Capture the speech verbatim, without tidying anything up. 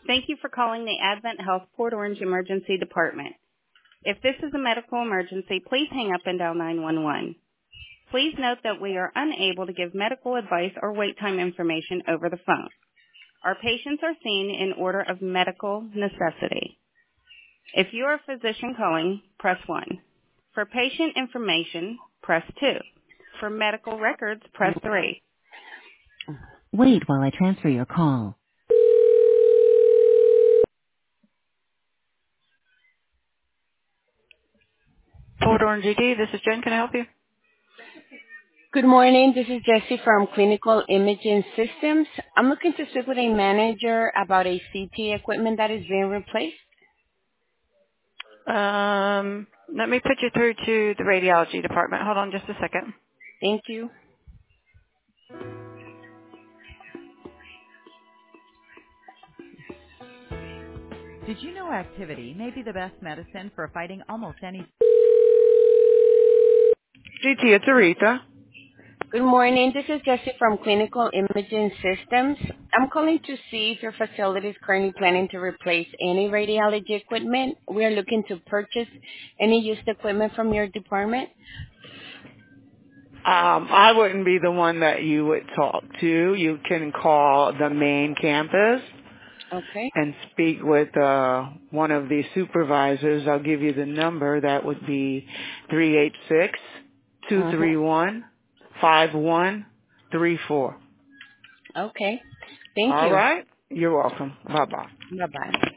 Thank you for calling the Advent Health Port Orange Emergency Department. If this is a medical emergency, please hang up and dial nine one one. Please note that we are unable to give medical advice or wait time information over the phone. Our patients are seen in order of medical necessity. If you are a physician calling, press one. For patient information, press two. For medical records, press three. Wait while I transfer your call. Port Orange E D, this is Jen. Can I help you? Good morning. This is Jessie from Clinical Imaging Systems. I'm looking to speak with a manager about a C T equipment that is being replaced. Um, let me put you through to the radiology department. Hold on just a second. Thank you. Did you know activity may be the best medicine for fighting almost any... G T, it's Aretha. Good morning. This is Jessie from Clinical Imaging Systems. I'm calling to see if your facility is currently planning to replace any radiology equipment. We are looking to purchase any used equipment from your department. Um, I wouldn't be the one that you would talk to. You can call the main campus Okay. and speak with uh, one of the supervisors. I'll give you the number. That would be three eight six, two three one, five one three four. Okay. Thank All you. right. You're welcome. Bye-bye. Bye-bye.